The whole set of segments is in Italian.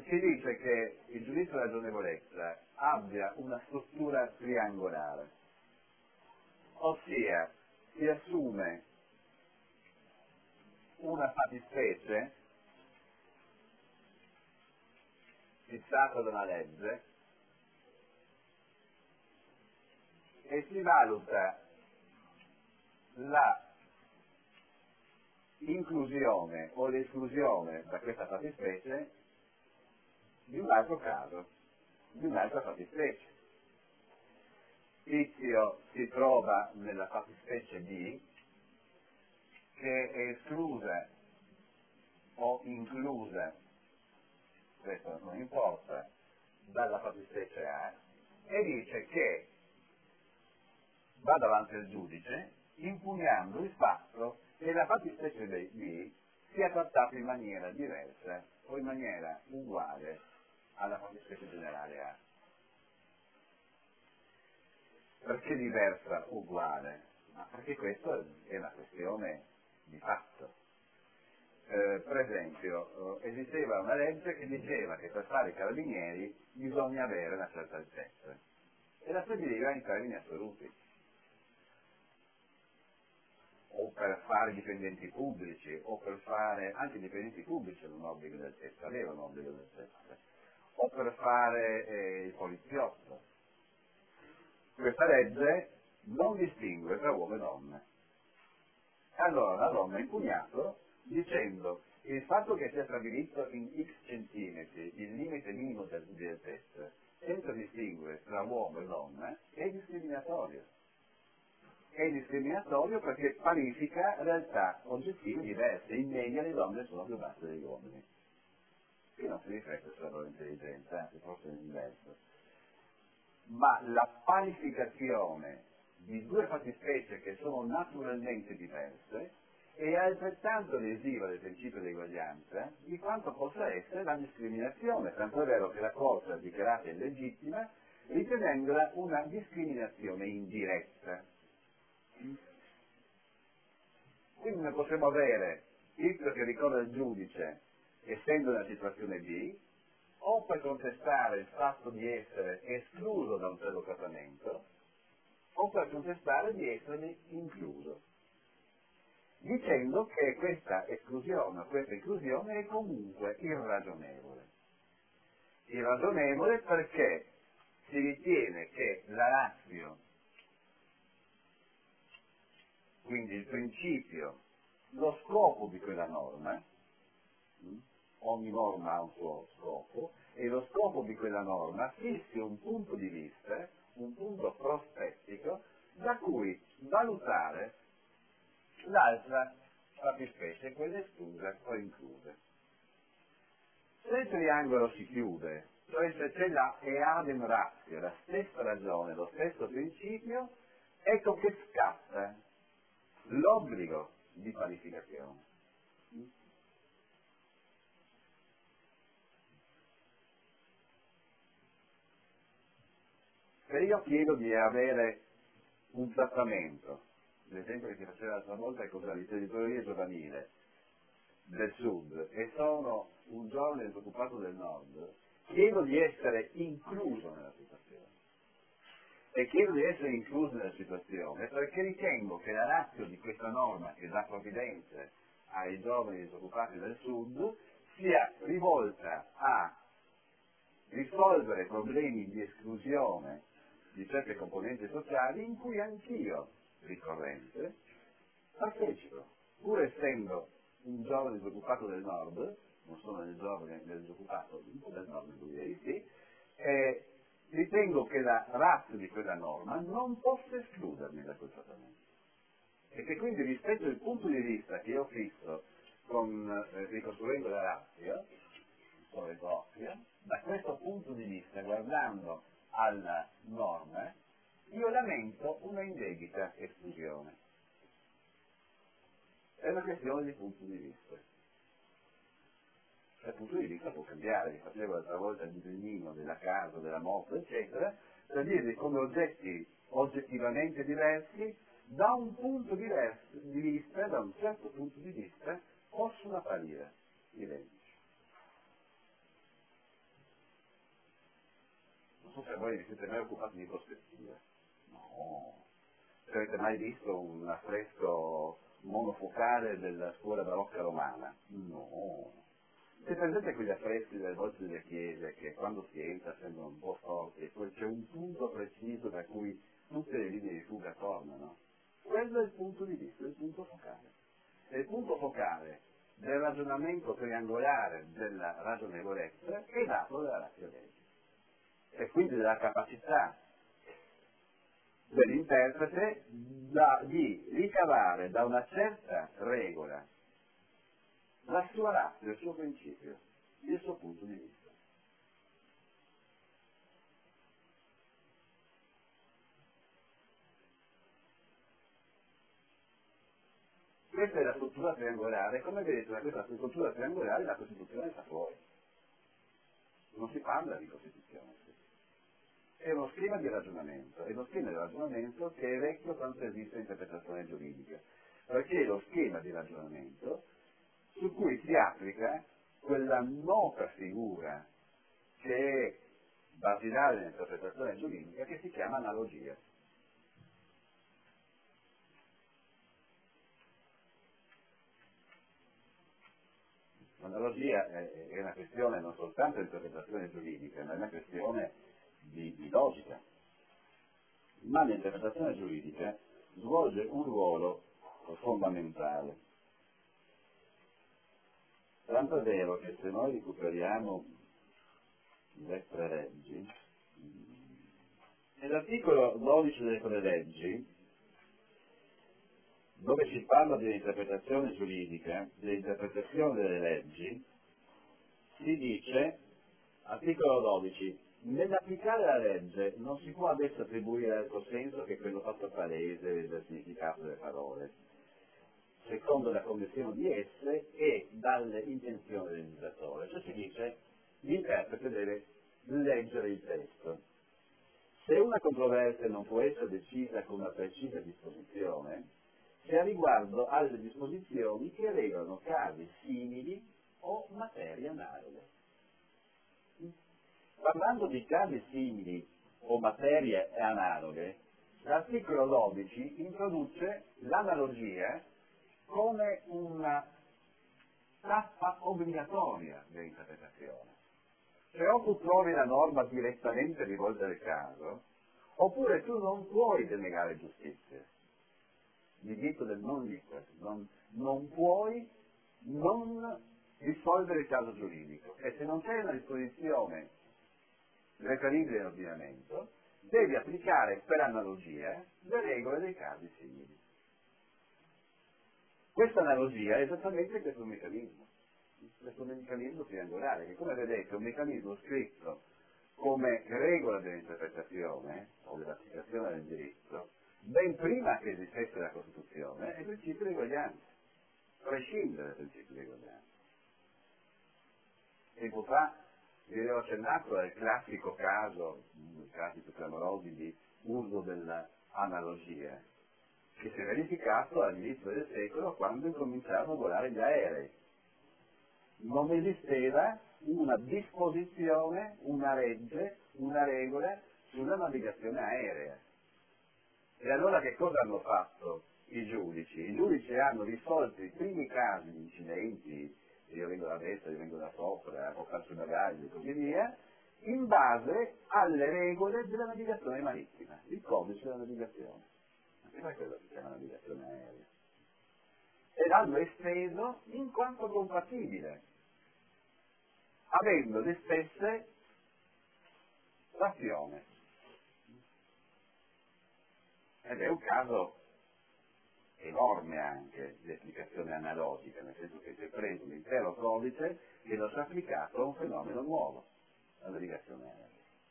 si dice che il giudizio di ragionevolezza abbia una struttura triangolare, ossia si assume una fattispecie fissata da una legge e si valuta la inclusione o l'esclusione da questa fattispecie di un altro caso, di un'altra fattispecie. Tizio si trova nella fattispecie B che è esclusa o inclusa, questo non importa, dalla fattispecie A, e dice che va davanti al giudice impugnando il fatto che la fattispecie B sia trattata in maniera diversa o in maniera uguale alla fattispecie generale A. Perché diversa o uguale? Ma perché questa è una questione di fatto. Per esempio, esisteva una legge che diceva che per fare i carabinieri bisogna avere una certa altezza e la stabiliva in termini assoluti. O per fare i dipendenti pubblici, o per fare anche i dipendenti pubblici avevano un obbligo di altezza, avevano un obbligo di altezza, o per fare il poliziotto. Questa legge non distingue tra uomo e donna. Allora la donna ha impugnato dicendo che il fatto che sia stabilito in x centimetri il limite minimo di altezza senza distinguere tra uomo e donna è discriminatorio. È discriminatorio perché parifica realtà oggettive diverse. In media le donne sono più basse degli uomini. Qui non si riflette sulla loro intelligenza, anzi forse è inverso. Ma la parificazione di due fattispecie che sono naturalmente diverse è altrettanto lesiva del principio di eguaglianza di quanto possa essere la discriminazione, tanto è vero che la Corte ha dichiarato illegittima ritenendola una discriminazione indiretta. Quindi noi possiamo avere tizio che ricorre al giudice essendo nella situazione B, o per contestare il fatto di essere escluso da un certo trattamento, o per contestare di essere incluso, dicendo che questa esclusione o questa inclusione è comunque irragionevole. Irragionevole perché si ritiene che la ratio, quindi il principio, lo scopo di quella norma, ogni norma ha un suo scopo, e lo scopo di quella norma fissi un punto di vista, un punto prospettico, da cui valutare l'altra fattispecie, quella esclusa o inclusa. Se il triangolo si chiude, cioè se c'è la eadem ratio, la stessa ragione, lo stesso principio, ecco che scatta l'obbligo di parificazione. Se io chiedo di avere un trattamento, l'esempio che ti faceva l'altra volta è cosa? L'editoria giovanile del sud, e sono un giovane disoccupato del nord, chiedo di essere incluso nella situazione. E chiedo di essere incluso nella situazione perché ritengo che la ratio di questa norma che dà provvidenze ai giovani disoccupati del sud sia rivolta a risolvere problemi di esclusione di certe componenti sociali in cui anch'io, ricorrente, partecipo, pur essendo un giovane disoccupato del nord, non sono nel giovane del disoccupato del nord, direi sì, ritengo che la ratio di quella norma non possa escludermi da quel trattamento. E che quindi rispetto al punto di vista che io fisso ricostruendo la ratio, da questo punto di vista, guardando alla norma, io lamento una indebita esclusione. È una questione di punto di vista. Dal punto di vista può cambiare, vi facevo l'altra volta il disegnino della casa, della moto, eccetera, per dirvi come oggetti oggettivamente diversi, da un punto di vista, da un certo punto di vista, possono apparire identici. so se voi vi siete mai occupati di prospettive. No. Se avete mai visto un affresco monofocale della scuola barocca romana? No. Se prendete quegli affreschi delle volte delle chiese che quando si entra sembrano un po' forti e poi c'è un punto preciso da cui tutte le linee di fuga tornano, quello è il punto di vista, il punto focale. E il punto focale del ragionamento triangolare della ragionevolezza è dato dalla ratio legis. E quindi della capacità dell'interprete di ricavare da una certa regola la sua ratio, il suo principio, il suo punto di vista. Questa è la struttura triangolare, come vedete da questa struttura triangolare la Costituzione sta fuori. Non si parla di Costituzione. È uno schema di ragionamento, è uno schema di ragionamento che è vecchio quanto esiste l'interpretazione giuridica, perché è lo schema di ragionamento su cui si applica quella nota figura che è basilare nell'interpretazione giuridica che si chiama analogia. L'analogia è una questione non soltanto di interpretazione giuridica, ma è una questione di logica. Ma l'interpretazione giuridica svolge un ruolo fondamentale. Tanto è vero che se noi recuperiamo le tre leggi, nell'articolo 12 delle tre leggi, dove si parla dell'interpretazione giuridica, dell'interpretazione delle leggi, si dice, articolo 12, nell'applicare la legge non si può ad essa attribuire altro senso che quello fatto palese del significato delle parole, secondo la connessione di esse e dalle intenzioni del legislatore. Cioè si dice, l'interprete deve leggere il testo. Se una controversia non può essere decisa con una precisa disposizione, se a riguardo alle disposizioni che regolano casi simili o materie analoghe. Parlando di casi simili o materie analoghe, l'articolo 12 introduce l'analogia come una tappa obbligatoria dell'interpretazione. Cioè o tu trovi la norma direttamente rivolta al caso, oppure tu non puoi denegare giustizia. Il diritto del non liquid, non puoi non risolvere il caso giuridico. E se non c'è una disposizione reperibile in ordinamento, devi applicare per analogia le regole dei casi simili. Questa analogia è esattamente questo meccanismo triangolare, che come vedete è un meccanismo scritto come regola dell'interpretazione o dell'applicazione del diritto, ben prima che esistesse la Costituzione, è principio di eguaglianza, prescinde dai principi di eguaglianza. Tempo fa vi avevo accennato al classico caso, uno dei casi più clamorosi di uso dell'analogia, che si è verificato all'inizio del secolo quando incominciarono a volare gli aerei. Non esisteva una disposizione, una legge, una regola sulla navigazione aerea. E allora che cosa hanno fatto i giudici? I giudici hanno risolto i primi casi di incidenti, io vengo da destra, io vengo da sopra, ho perso i bagagli e così via, in base alle regole della navigazione marittima, il codice della navigazione. Anche per quello si chiama navigazione aerea. E l'hanno esteso in quanto compatibile, avendo le stesse azioni. Ed è un caso enorme anche di applicazione analogica, nel senso che si prende un intero codice e lo si è applicato a un fenomeno nuovo, la navigazione aerea.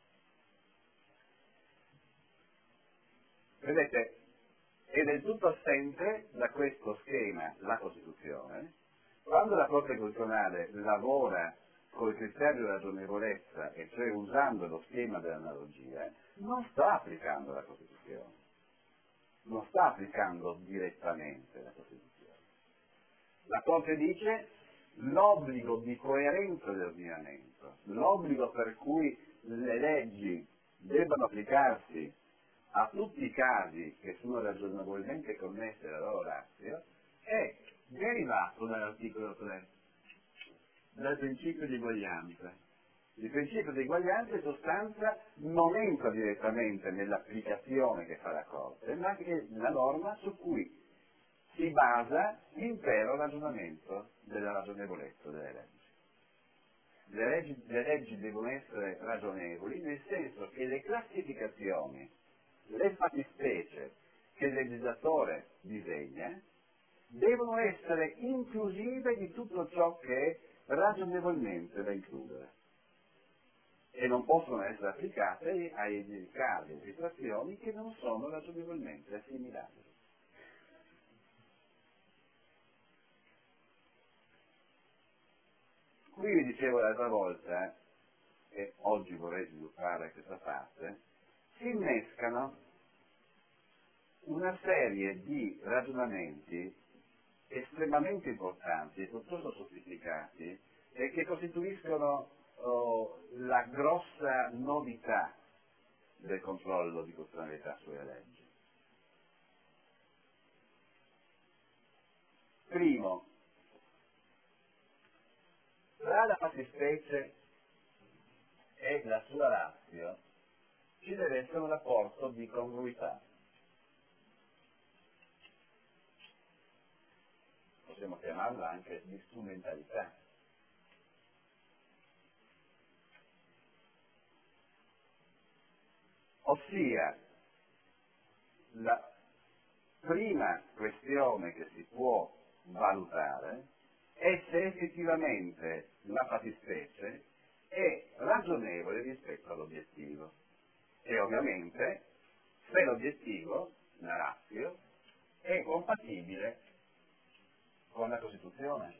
Vedete, è del tutto assente da questo schema la Costituzione. Quando la Corte Costituzionale lavora col criterio di ragionevolezza, e cioè usando lo schema dell'analogia, non sta applicando la Costituzione, non sta applicando direttamente la Costituzione. La Corte dice l'obbligo di coerenza dell'ordinamento, l'obbligo per cui le leggi debbano applicarsi a tutti i casi che sono ragionevolmente connessi alla loro ratio è derivato dall'articolo 3, dal principio di eguaglianza. Il principio di eguaglianza in sostanza non entra direttamente nell'applicazione che fa la Corte, ma è la norma su cui si basa l'intero ragionamento della ragionevolezza delle leggi. Le leggi devono essere ragionevoli nel senso che le classificazioni, le fattispecie che il legislatore disegna devono essere inclusive di tutto ciò che è ragionevolmente da includere e non possono essere applicate ai casi e situazioni che non sono ragionevolmente assimilabili. Qui vi dicevo l'altra volta, e oggi vorrei sviluppare questa parte, si innescano una serie di ragionamenti estremamente importanti e piuttosto sofisticati e che costituiscono la grossa novità del controllo di costituzionalità sulle leggi. Primo, tra la fattispecie e la sua ratio ci deve essere un rapporto di congruità. Possiamo chiamarla anche di strumentalità. Ossia, la prima questione che si può valutare è se effettivamente la fattispecie è ragionevole rispetto all'obiettivo e ovviamente se l'obiettivo, la ratio, è compatibile con la Costituzione.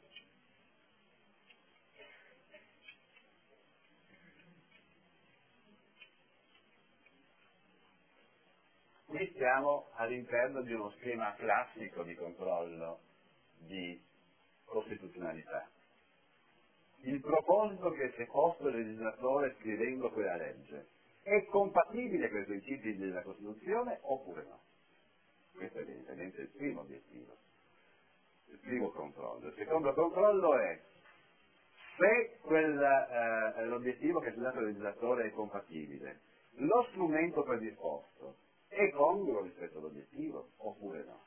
Qui siamo all'interno di uno schema classico di controllo di costituzionalità. Il proposito che si è posto il legislatore scrivendo quella legge è compatibile con i principi della Costituzione oppure no? Questo è evidentemente il primo obiettivo, il primo controllo. Il secondo controllo è se l'obiettivo che si è dato al legislatore è compatibile, lo strumento predisposto è congruo rispetto all'obiettivo oppure no?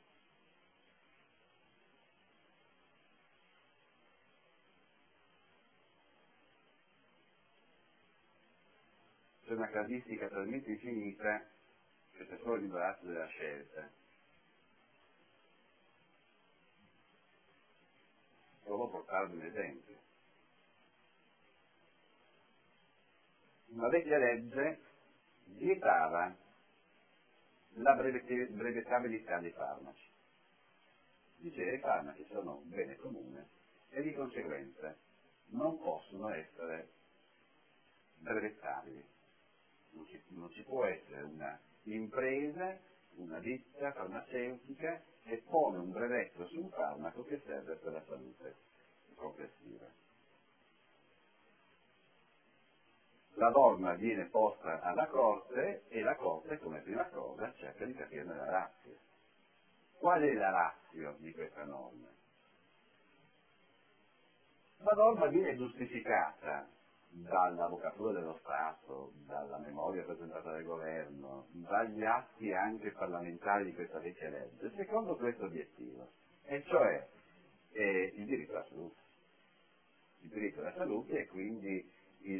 C'è una casistica talmente infinita che c'è solo l'imbarazzo della scelta. Provo a portarvi un esempio. Una vecchia legge vietava la brevettabilità dei farmaci. Diceva che i farmaci sono un bene comune e di conseguenza non possono essere brevettabili. Non ci può essere una impresa, una ditta farmaceutica che pone un brevetto su un farmaco che serve per la salute complessiva. La norma viene posta alla Corte e la Corte, come prima cosa, cerca di capirne la ratio. Qual è la ratio di questa norma? La norma viene giustificata dall'Avvocatura dello Stato, dalla memoria presentata dal Governo, dagli atti anche parlamentari di questa vecchia legge, secondo questo obiettivo, e cioè il diritto alla salute. Il diritto alla salute e quindi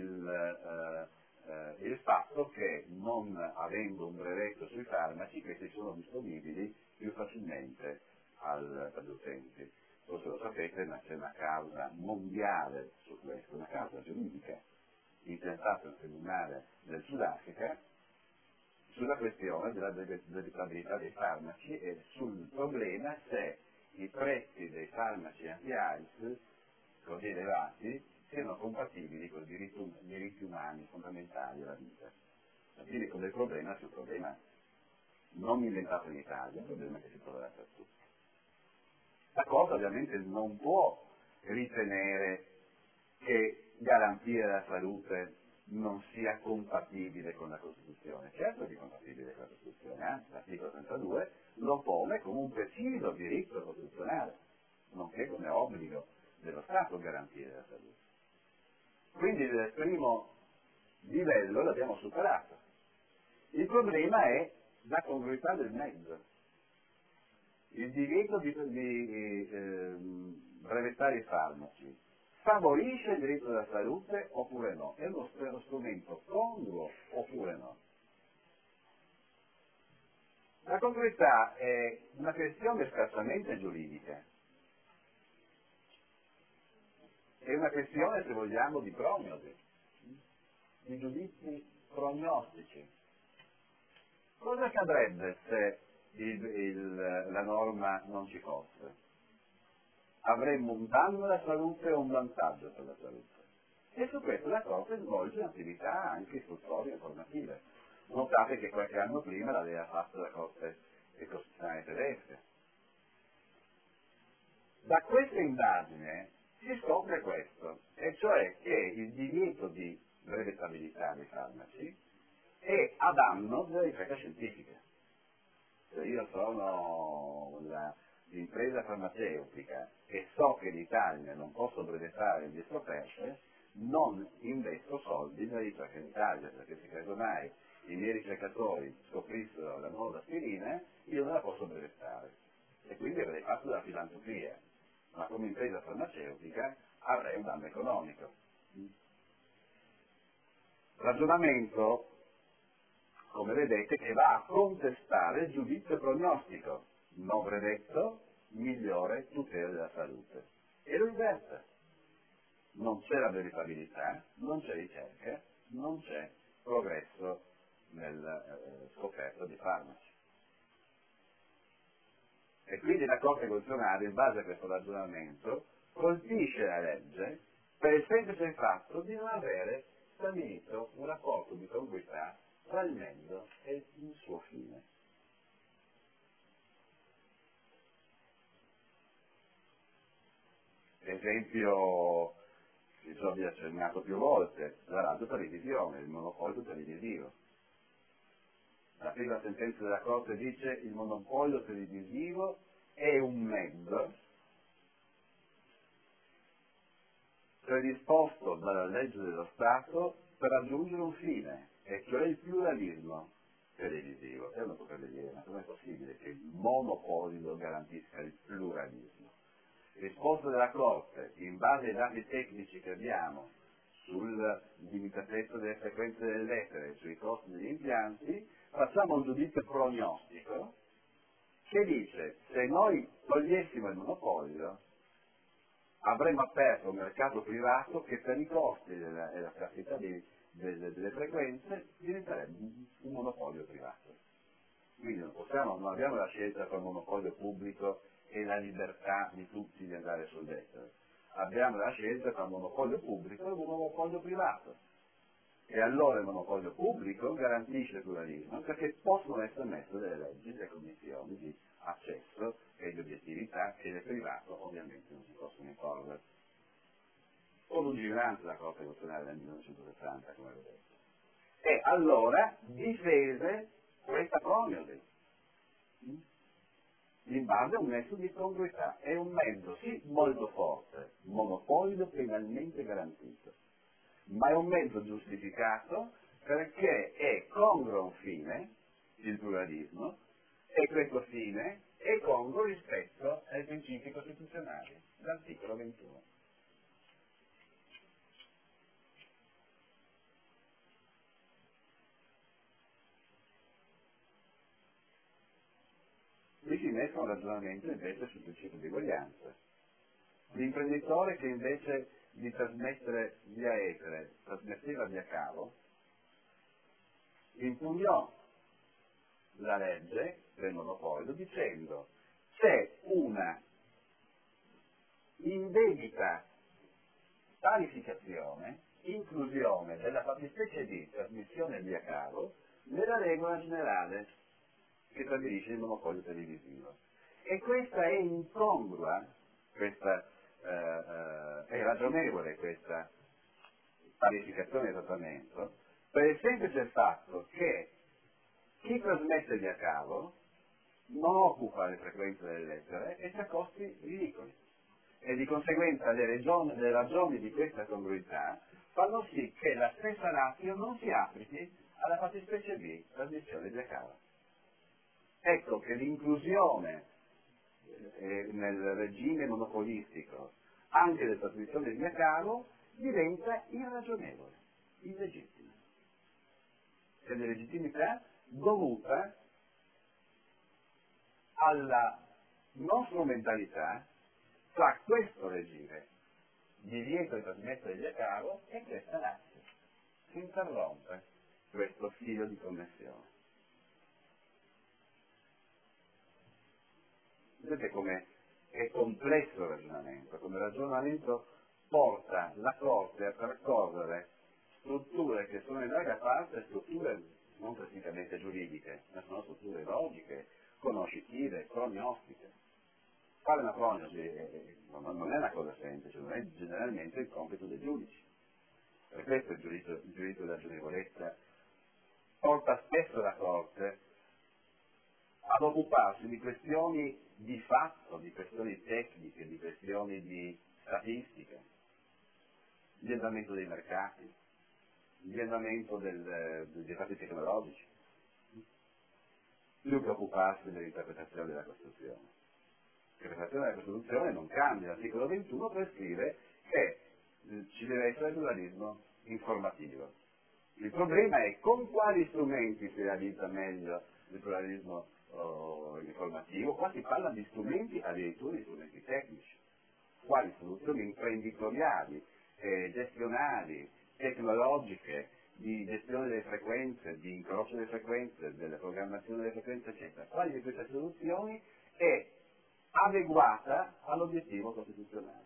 il fatto che non avendo un brevetto sui farmaci questi sono disponibili più facilmente agli utenti. Forse lo sapete, ma c'è una causa mondiale su questo, una causa giuridica intentata nel tribunale del Sudafrica sulla questione della brevettabilità dei farmaci e sul problema se i prezzi dei farmaci anti-AIDS così elevati siano compatibili con i diritti umani fondamentali della vita. Quindi come il problema sul problema non inventato in Italia, è un problema che si troverà per tutti. La Corte ovviamente non può ritenere che garantire la salute non sia compatibile con la Costituzione. Certo che è compatibile con la Costituzione, anzi l'articolo 32 lo pone come un preciso diritto costituzionale, nonché come obbligo dello Stato garantire la salute. Quindi il primo livello l'abbiamo superato. Il problema è la congruità del mezzo. Il divieto di brevettare i farmaci favorisce il diritto alla salute oppure no? È uno strumento congruo oppure no? La congruità è una questione scarsamente giuridica, è una questione, se vogliamo, di prognosi, di giudizi prognostici. Cosa accadrebbe se la norma non ci fosse? Avremmo un danno alla salute o un vantaggio per la salute? E su questo la Corte svolge un'attività anche istruttoria e informativa. Notate che qualche anno prima l'aveva fatto la Corte Costituzionale tedesca. Da questa indagine si scopre questo, e cioè che il divieto di brevettabilità dei farmaci è a danno della ricerca scientifica. Se io sono l'impresa farmaceutica e so che l'Italia non posso brevettare le mie scoperte, non investo soldi nella ricerca in Italia, perché se casomai i miei ricercatori scoprissero la nuova aspirina, io non la posso brevettare. E quindi avrei fatto della filantropia, ma come impresa farmaceutica avrei un danno economico. Ragionamento, come vedete, che va a contestare il giudizio prognostico: no brevetto, migliore tutela della salute. E lo inverte. Non c'è la brevettabilità, non c'è ricerca, non c'è progresso nel scoperto di farmaci. E quindi la Corte Costituzionale, in base a questo ragionamento, colpisce la legge per il semplice fatto di non avere stabilito un rapporto di congruità tra il mezzo e il suo fine. Esempio che già vi ho accennato più volte: la radiotelevisione, il monopolio televisivo. La prima sentenza della Corte dice: il monopolio televisivo è un mezzo predisposto dalla legge dello Stato per raggiungere un fine, e cioè il pluralismo televisivo. E uno potrebbe dire: ma com'è possibile che il monopolio garantisca il pluralismo? Risposta della Corte: in base ai dati tecnici che abbiamo sul limitatezza delle frequenze delle lettere, sui costi degli impianti, facciamo un giudizio prognostico che dice: se noi togliessimo il monopolio avremmo aperto un mercato privato che per i costi e la scarsità delle frequenze diventerebbe un monopolio privato. Quindi non abbiamo la scelta tra il monopolio pubblico e la libertà di tutti di andare sull'estero. Abbiamo la scelta tra il monopolio pubblico e un monopolio privato. E allora il monopolio pubblico garantisce il pluralismo, perché possono essere messe delle leggi, delle condizioni di accesso e di obiettività, che nel privato ovviamente non si possono imporre. Con lungimiranza la Corte Costituzionale del 1960, come vedete. E allora difese questa prognosi in base a un nesso di congruità. È un mezzo sì molto forte, monopolio penalmente garantito, ma è un mezzo giustificato perché è congruo a un fine, il pluralismo, e questo fine è congruo rispetto ai principi costituzionali, l'articolo 21. Qui si mette un ragionamento invece sul principio di uguaglianza. L'imprenditore che invece di trasmettere via etere trasmetteva via cavo, impugnò la legge del monopolio dicendo: c'è una indebita parificazione, inclusione della fattispecie di trasmissione via cavo nella regola generale che stabilisce il monopolio televisivo. E questa è incongrua, è ragionevole questa parificazione e trattamento, per il semplice fatto che chi trasmette via cavo non occupa le frequenze delle lettere e ha costi ridicoli. E di conseguenza le ragioni di questa congruità fanno sì che la stessa ratio non si applichi alla fattispecie B, trasmissione via cavo. Ecco che l'inclusione nel regime monopolistico anche delle trasmissioni via cavo diventa irragionevole, illegittima. È l'illegittimità dovuta alla non strumentalità tra questo regime divieto di trasmettere via cavo e questa razza. Si interrompe questo filo di connessione. Vedete come è complesso il ragionamento, come il ragionamento porta la Corte a percorrere strutture che sono in larga parte strutture non tecnicamente giuridiche, ma sono strutture logiche, conoscitive, prognostiche. Fare una prognosi non è una cosa semplice, non è generalmente il compito dei giudici. Per questo il giudizio della ragionevolezza porta spesso la Corte ad occuparsi di questioni di fatto, di questioni tecniche, di questioni di statistica, di andamento dei mercati, di andamento dei fatti tecnologici, più che occuparsi dell'interpretazione della Costituzione. L'interpretazione della Costituzione non cambia, l'articolo 21 prescrive che ci deve essere pluralismo informativo. Il problema è con quali strumenti si realizza meglio il pluralismo informativo. Qua si parla di strumenti, addirittura di strumenti tecnici. Quali soluzioni imprenditoriali, gestionali, tecnologiche, di gestione delle frequenze, di incrocio delle frequenze, della programmazione delle frequenze, eccetera. Quali di queste soluzioni è adeguata all'obiettivo costituzionale?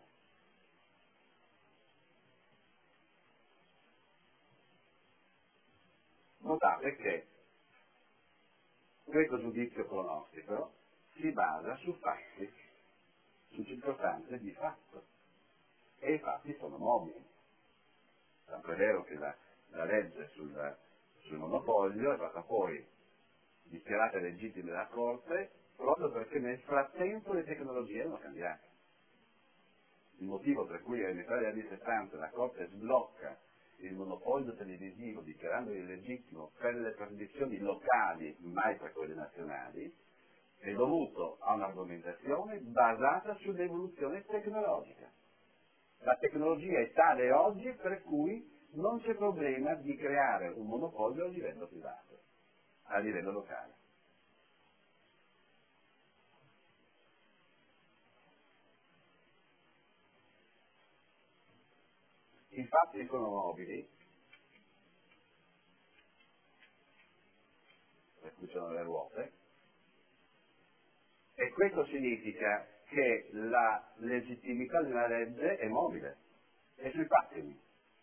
Notate che questo giudizio pronostico si basa su fatti, su circostanze di fatto, e i fatti sono mobili. Tanto è vero che la legge sul monopolio è stata poi dichiarata legittima dalla Corte proprio perché nel frattempo le tecnologie erano cambiate. Il motivo per cui all'inizio degli anni 70 la Corte sblocca il monopolio televisivo dichiarandolo illegittimo per le trasmissioni locali, mai per quelle nazionali, è dovuto a un'argomentazione basata sull'evoluzione tecnologica. La tecnologia è tale oggi per cui non c'è problema di creare un monopolio a livello privato, a livello locale. I fatti sono mobili, per cui sono le ruote, e questo significa che la legittimità di una legge è mobile, è sui fatti.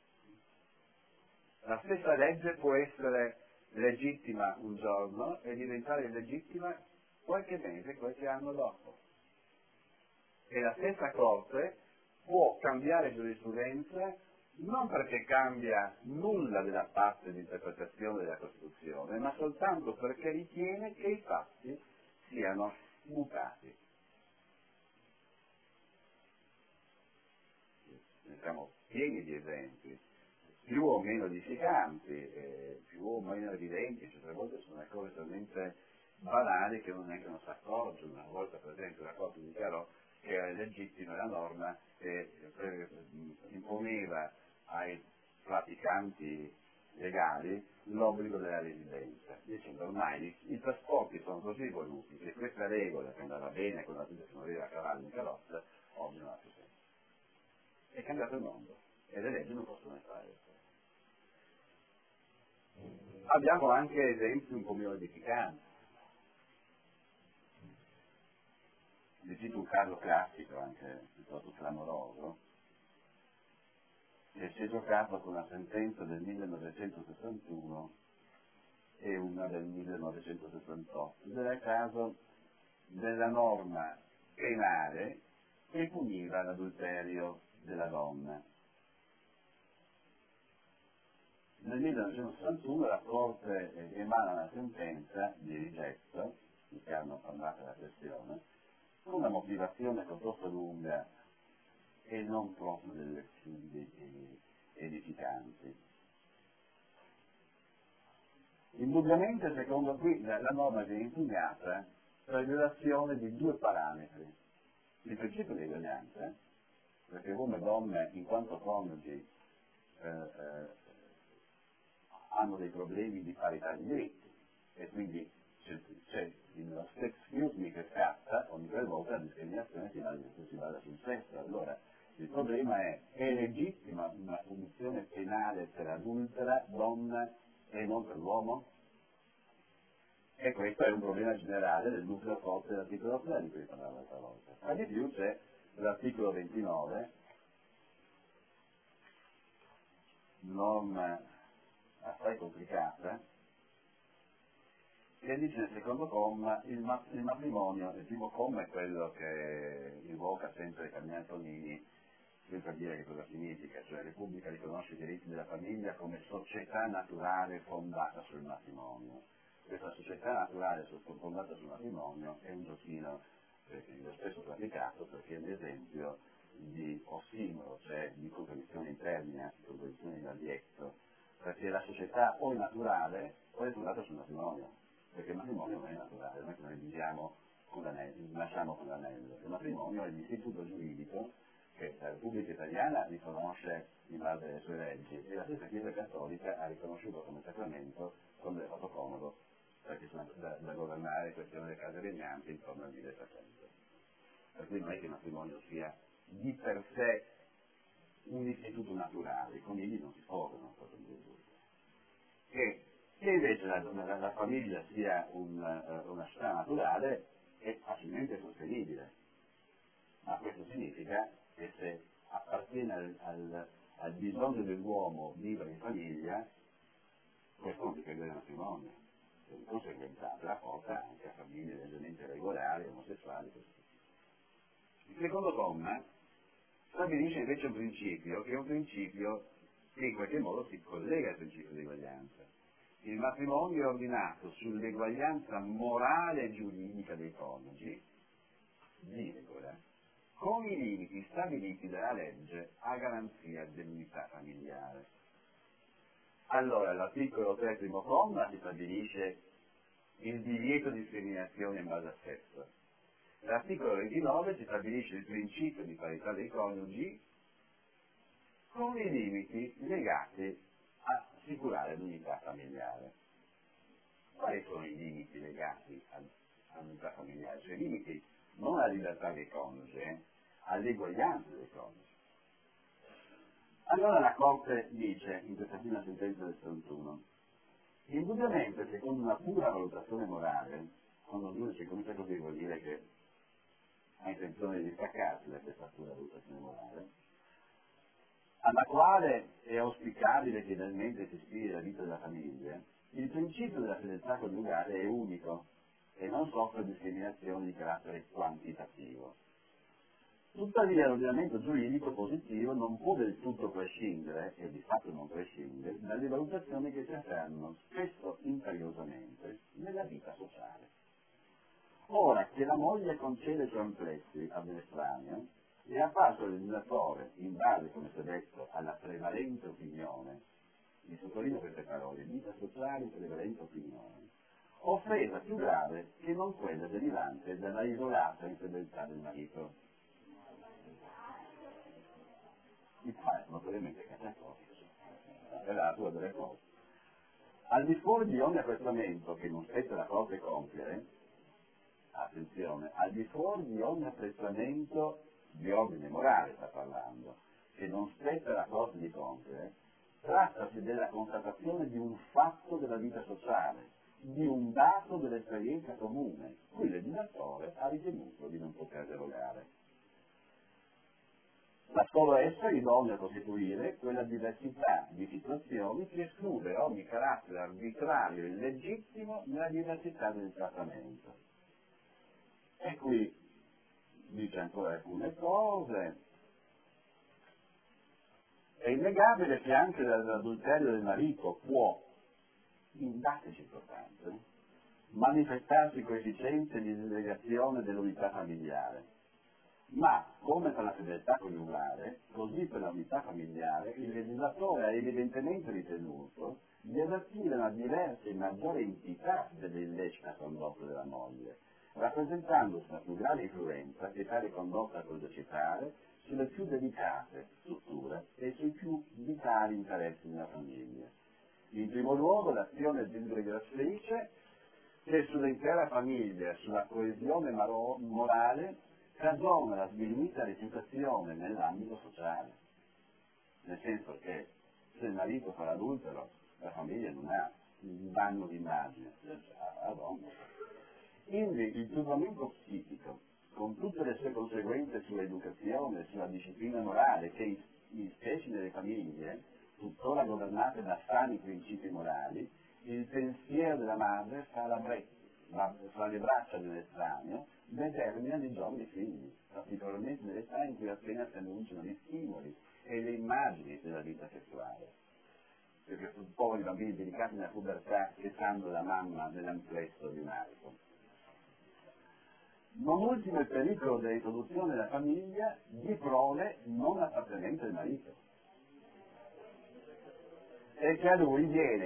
La stessa legge può essere legittima un giorno e diventare illegittima qualche mese, qualche anno dopo. E la stessa Corte può cambiare giurisprudenza non perché cambia nulla della parte di interpretazione della Costituzione, ma soltanto perché ritiene che i fatti siano mutati. Ne siamo pieni di esempi, più o meno edificanti, più o meno evidenti, cioè a volte sono cose talmente banali che non neanche non si accorgono. Una volta, per esempio, la Corte dichiarò che era legittima la norma che imponeva ai praticanti legali l'obbligo della residenza, dicendo ormai i trasporti sono così evoluti che questa regola che andava bene con la gente che non aveva cavalli in carrozza oggi non ha più senso. È cambiato il mondo e le leggi non possono fare questo. Abbiamo anche esempi un po' meno edificanti. Vi cito un caso classico, anche piuttosto clamoroso, che si è giocato con una sentenza del 1961 e una del 1968. Ed era il caso della norma penale che puniva l'adulterio della donna. nel 1961 la Corte emana una sentenza di rigetto, che hanno fermato la questione, con una motivazione piuttosto lunga e non proprio delle fidi edificanti. Indubbiamente, secondo qui, la norma viene impugnata per violazione di due parametri: il principio di eguaglianza, perché uomo e donne in quanto coniugi hanno dei problemi di parità di diritti, e quindi c'è lo excuse me che scatta ogni volta la discriminazione si basa sul sesso. Allora il problema è legittima una punizione penale per adultera donna e non per l'uomo? E questo è un problema generale del nucleo forte dell'articolo 3 di cui parlavo l'altra volta. Ma di più c'è l'articolo 29, norma assai complicata, che dice nel secondo comma il matrimonio. Il primo comma è quello che invoca sempre Cardinale Tonini, per dire che cosa significa, cioè la Repubblica riconosce i diritti della famiglia come società naturale fondata sul matrimonio. Questa società naturale fondata sul matrimonio è un giochino io spesso praticato, perché è un esempio di ossimoro, cioè di contraddizione in termini, anzi contraddizione in addietto, perché la società o è naturale o è fondata sul matrimonio, perché il matrimonio non è naturale, non è che noi viviamo con l'anello, nasciamo con l'anello. Il matrimonio è l'istituto giuridico che la Repubblica Italiana riconosce in base alle sue leggi, e la stessa Chiesa Cattolica ha riconosciuto come sacramento quando è fatto comodo, perché sono da governare questione delle case regnanti intorno al 1300. Per cui non è che il matrimonio sia di per sé un istituto naturale, i conigli non si sposano, che invece la famiglia sia una società naturale è facilmente sostenibile, ma questo significa che se appartiene al bisogno dell'uomo vivere in famiglia, questo non dipende dal matrimonio, e di conseguenza apre la porta anche a famiglie leggermente regolari, omosessuali, così. Il secondo comma stabilisce invece un principio, che è un principio che in qualche modo si collega al principio di eguaglianza. Il matrimonio è ordinato sull'eguaglianza morale e giuridica dei coniugi, di regola, con i limiti stabiliti dalla legge a garanzia dell'unità familiare. Allora, l'articolo 3, primo comma, si stabilisce il divieto di discriminazione in base al sesso. L'articolo 29 si stabilisce il principio di parità dei coniugi con i limiti legati a assicurare l'unità familiare. Quali sono i limiti legati all'unità familiare? Cioè i limiti non alla libertà dei coniugi, all'eguaglianza dei coniugi. Allora la Corte dice, in questa prima sentenza del 61, indubbiamente, secondo una pura valutazione morale, quando un giudice comincia così vuol dire che ha intenzione di distaccarsi da questa pura valutazione morale, alla quale è auspicabile che idealmente si ispiri la vita della famiglia, il principio della fedeltà coniugale è unico e non soffre discriminazioni di carattere quantitativo. Tuttavia l'ordinamento giuridico positivo non può del tutto prescindere, e di fatto non prescinde, dalle valutazioni che si affermano spesso imperiosamente nella vita sociale. Ora che la moglie concede i suoi amplessi ad un estraneo, è apparso al legislatore, in base, come si è detto, alla prevalente opinione, mi sottolineo queste parole, vita sociale e prevalente opinione, offesa più grave che non quella derivante dalla isolata infedeltà del marito. Il padre notoriamente cattolico, è la natura delle cose. Al di fuori di ogni apprezzamento che non spetta la Corte compiere, attenzione, al di fuori di ogni apprezzamento di ordine morale sta parlando, che non spetta la Corte di compiere, trattasi della constatazione di un fatto della vita sociale, di un dato dell'esperienza comune, cui il legislatore ha ritenuto di non poter derogare. Ma solo essa è idonea a costituire quella diversità di situazioni che esclude ogni carattere arbitrario e illegittimo nella diversità del trattamento. E qui dice ancora alcune cose, È innegabile che anche l'adulterio del marito può, in date circostanze, manifestarsi coefficiente di disgregazione dell'unità familiare. Ma, come per la fedeltà coniugale, così per l'unità familiare, il legislatore ha evidentemente ritenuto di avvertire una diversa e maggiore entità dell'illecita condotta della moglie, rappresentandosi una più grave influenza che tale condotta può esercitare sulle più delicate strutture e sui più vitali interessi della famiglia. In primo luogo l'azione disgregatrice che sull'intera famiglia, sulla coesione morale, cagiona la sminuita reputazione nell'ambito sociale. Nel senso che se il marito fa l'adultero, la famiglia non ha un danno d'immagine, ha donna. Quindi il turbamento psichico, con tutte le sue conseguenze sull'educazione, sulla disciplina morale, che specie nelle famiglie, tuttora governate da sani principi morali, il pensiero della madre fra le braccia dell'estraneo, determina nei giovani figli, particolarmente nell'età in cui appena si annunciano gli stimoli e le immagini della vita sessuale. Perché sono poi i bambini delicati nella pubertà che sanno la mamma nell'amplesso di un arco. Non ultimo il pericolo dell'introduzione della famiglia di prole non appartenenti al marito, e che a lui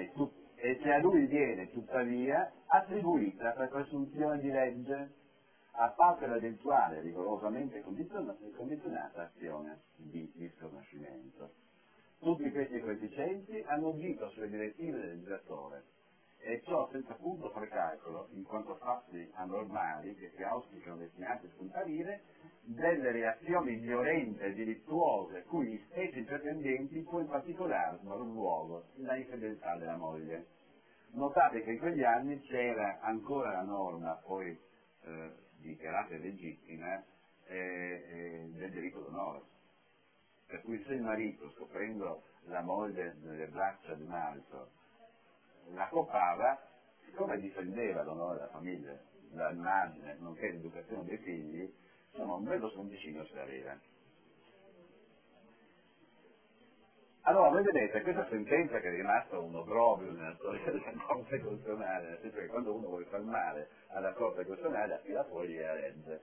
viene tuttavia attribuita per presunzione di legge, a parte l'eventuale rigorosamente condizionata azione di misconoscimento. Tutti questi coefficienti hanno agito sulle direttive del legislatore, e ciò senza punto precalcolo, in quanto fatti anormali che si auspicano destinati a scomparire, delle reazioni violente e delittuose cui gli stessi pretendenti può in particolare dar luogo la infedeltà della moglie. Notate che in quegli anni c'era ancora la norma, poi dichiarata illegittima, del delitto d'onore. Per cui se il marito, scoprendo la moglie nelle braccia di un altro, la copava, siccome difendeva l'onore della famiglia, l'immagine, nonché l'educazione dei figli, insomma un bello sconticino se l'aveva. Allora, voi vedete, questa sentenza che è rimasta un obbrobrio nella storia della Corte Costituzionale, nel senso che quando uno vuole far male alla Corte Costituzionale attira fuori la legge.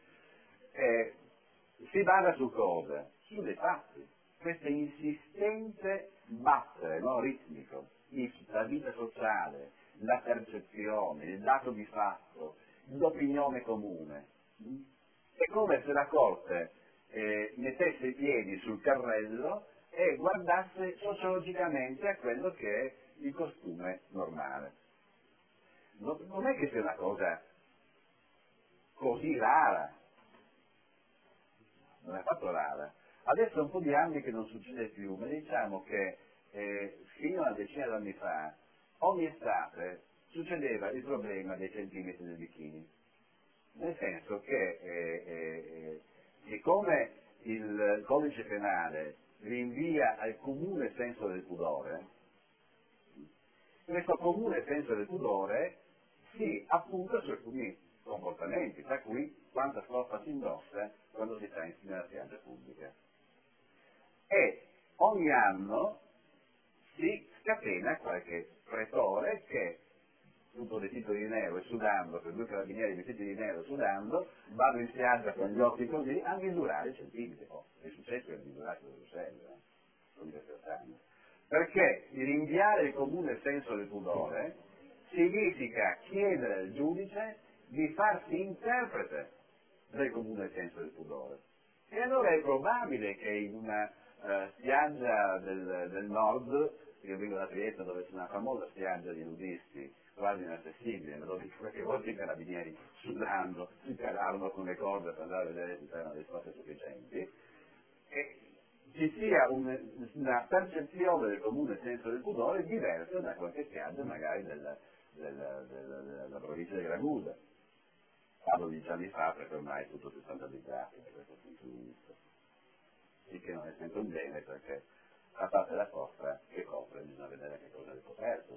Si basa su cosa? Su dei fatti. Questo insistente battere, no, ritmico, la vita sociale, la percezione, il dato di fatto, l'opinione comune. È come se la Corte mettesse i piedi sul carrello e guardasse sociologicamente a quello che è il costume normale. Non è che sia una cosa così rara, non è affatto rara. Adesso è un po' di anni che non succede più, ma diciamo che fino a una decina d'anni fa, ogni estate succedeva il problema dei centimetri del bikini. Nel senso che siccome il codice penale rinvia al comune senso del pudore, questo comune senso del pudore si appunta su alcuni comportamenti, tra cui quanta stoffa si indossa quando si sta nella spiaggia pubblica. E ogni anno si scatena qualche pretore che, tutto vestito di nero e sudando, per due carabinieri vestiti di nero sudando, vanno in spiaggia con gli occhi così a misurare i centimetri. È successo che hanno misurato le Bruxelles, con questi anni. Perché rinviare il comune senso del pudore significa chiedere al giudice di farsi interprete del comune senso del pudore. E allora è probabile che in una spiaggia del nord, io vengo da Trieste dove c'è una famosa spiaggia di nudisti, quasi inaccessibile, dove qualche volta i carabinieri sudando si calavano con le corde per andare a vedere se c'erano le stoffe sufficienti, e ci sia una percezione del comune senso del pudore diversa da qualche spiaggia magari della provincia di Ragusa. Parlo di anni fa perché ormai è tutto si standardizzato da questo punto di vista. Il che non è sempre un bene perché a parte la costa che copre bisogna vedere che cosa è coperto.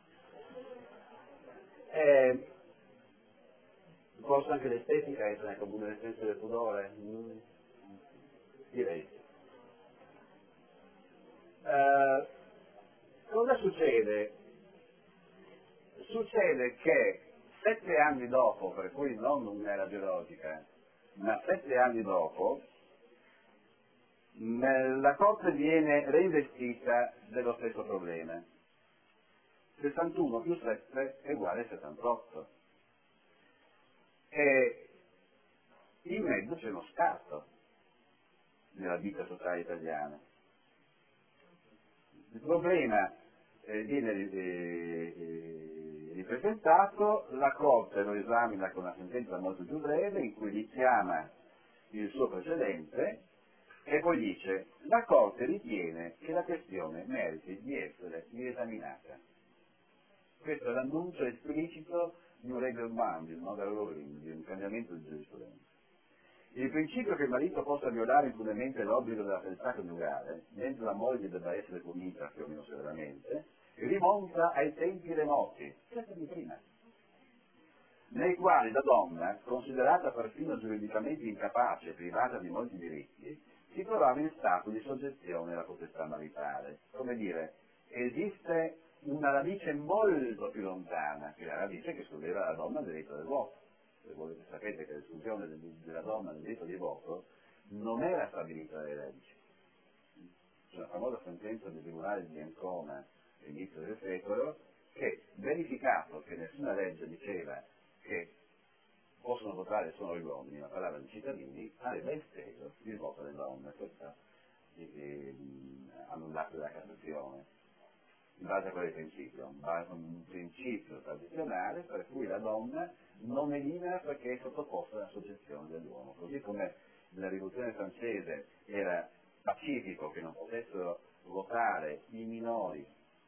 Forse anche l'estetica entra nel comune nel senso del pudore? Direi. Cosa succede? Succede che 7 anni dopo, per cui non un'era geologica, ma 7 anni dopo, la Corte viene reinvestita dello stesso problema. 61 più 7 è uguale a 78. E in mezzo c'è uno scarto nella vita sociale italiana. Il problema viene ripresentato, la Corte lo esamina con una sentenza molto più breve in cui richiama il suo precedente e poi dice: la Corte ritiene che la questione meriti di essere riesaminata. Questo è l'annuncio esplicito di un regelmandum, di un cambiamento di giurisprudenza. Il principio che il marito possa violare impunemente l'obbligo della fedeltà coniugale, mentre la moglie debba essere punita più o meno severamente, rimonta ai tempi remoti, di prima, nei quali la donna, considerata perfino giuridicamente incapace e privata di molti diritti, si trovava in stato di soggezione alla potestà maritale. Come dire, esiste una radice molto più lontana, che è la radice che escludeva la donna dal diritto del voto. Se volete sapete che l'esclusione della donna dal diritto di voto non era stabilita dalle leggi. C'è una famosa sentenza del tribunale di Ancona all'inizio del secolo che, verificato che nessuna legge diceva che possono votare solo gli uomini, ma parlava di cittadini, aveva esteso il voto alle donne. Questo annullato dalla Cassazione in base a quale principio? In base a un principio tradizionale per cui la donna non è libera perché è sottoposta alla soggezione dell'uomo. Così come nella rivoluzione francese era pacifico che non potessero votare i minori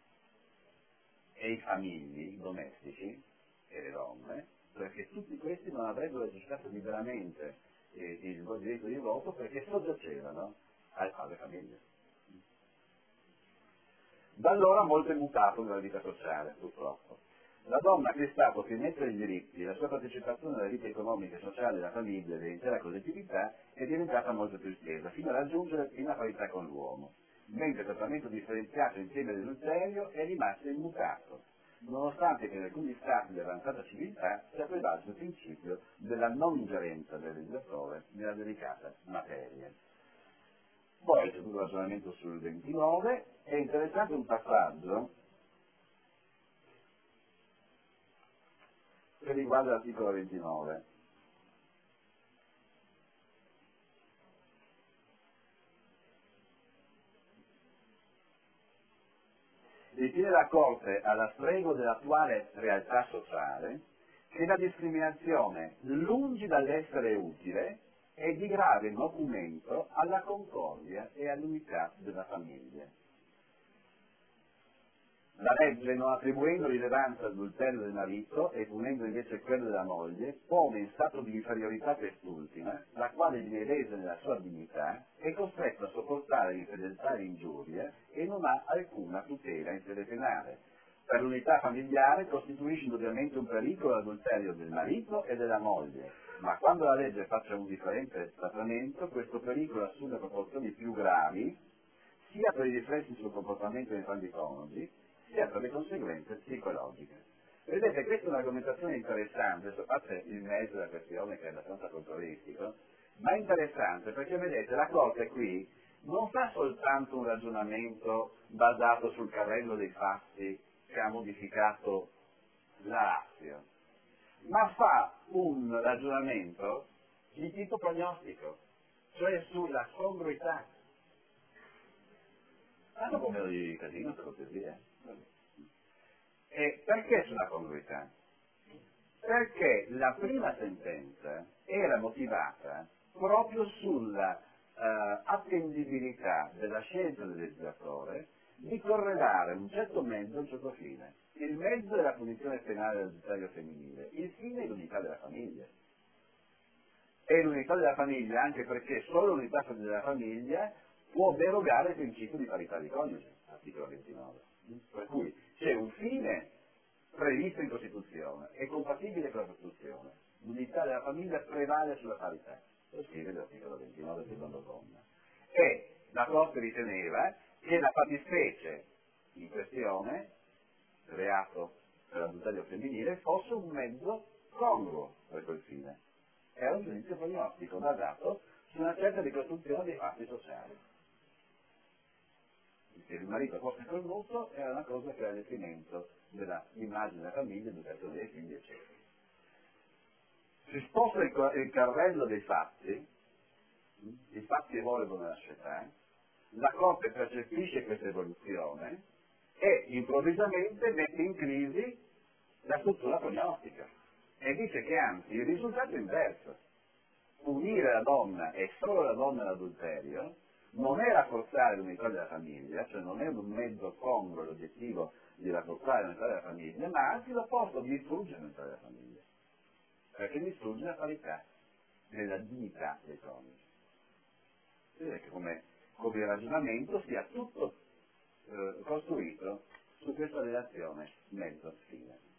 e i famigli, i domestici e le donne, perché tutti questi non avrebbero esercitato liberamente il diritto di voto perché soggiacevano alle famiglie. Da allora molto è mutato nella vita sociale, purtroppo. La donna che è stata pienezza dei diritti e la sua partecipazione alla vita economica e sociale della famiglia e dell'intera collettività è diventata molto più estesa, fino a raggiungere piena parità con l'uomo, mentre il trattamento differenziato insieme all'adulterio è rimasto immutato, nonostante che in alcuni stati di avanzata civiltà sia prevalso il principio della non ingerenza del legislatore nella delicata materia. Poi c'è tutto il ragionamento sul 29, è interessante un passaggio che riguarda l'articolo 29. Ritiene la Corte, alla stregua dell'attuale realtà sociale, che la discriminazione, lungi dall'essere utile, è di grave nocumento alla concordia e all'unità della famiglia. La legge, non attribuendo rilevanza all'adulterio del marito e punendo invece quello della moglie, pone in stato di inferiorità quest'ultima, la quale viene lesa nella sua dignità, è costretta a sopportare l'infedeltà e l'ingiuria e non ha alcuna tutela in sede penale. Per l'unità familiare costituisce indubbiamente un pericolo l'adulterio del marito e della moglie, ma quando la legge faccia un differente trattamento, questo pericolo assume proporzioni più gravi, sia per i riflessi sul comportamento dei entrambi i coniugi, sia per le conseguenze psicologiche. Vedete, questa è un'argomentazione interessante, a parte il mezzo della questione che è abbastanza controristico, ma è interessante perché vedete, la Corte qui non fa soltanto un ragionamento basato sul carrello dei fatti che ha modificato la ratio, ma fa un ragionamento di tipo prognostico, cioè sulla congruità. Hanno un po' di casino, per cortesia. E perché sulla congruità? Perché la prima sentenza era motivata proprio sulla attendibilità della scelta del legislatore di correlare un certo mezzo a un certo fine. Il mezzo è la punizione penale dell'adulterio femminile, il fine è l'unità della famiglia. E l'unità della famiglia anche perché solo l'unità della famiglia può derogare il principio di parità di coniuge, articolo 29. Per cui c'è un fine previsto in Costituzione, è compatibile con la Costituzione. L'unità della famiglia prevale sulla parità, lo scrive l'articolo 29 del secondo comma. E la Corte riteneva che la fattispecie in questione, reato per l'adulterio femminile, fosse un mezzo congruo per quel fine. Era un giudizio prognostico basato su una certa ricostruzione dei fatti sociali. Che il marito fosse cornuto era una cosa che era a detrimento dell'immagine della famiglia, dell'educazione dei figli, eccetera. Si sposta il carrello dei fatti, i fatti evolvono nella società, la Corte percepisce questa evoluzione e improvvisamente mette in crisi la struttura prognostica e dice che anzi il risultato è inverso. Punire la donna e solo la donna all'adulterio non è rafforzare l'unità della famiglia, cioè non è un mezzo congruo l'obiettivo di rafforzare l'unità della famiglia, ma anzi l'opposto, distruggere l'unità della famiglia, perché distrugge la parità nella dignità dei coniugi. Vedete che come il ragionamento sia tutto costruito su questa relazione mezzo-fine.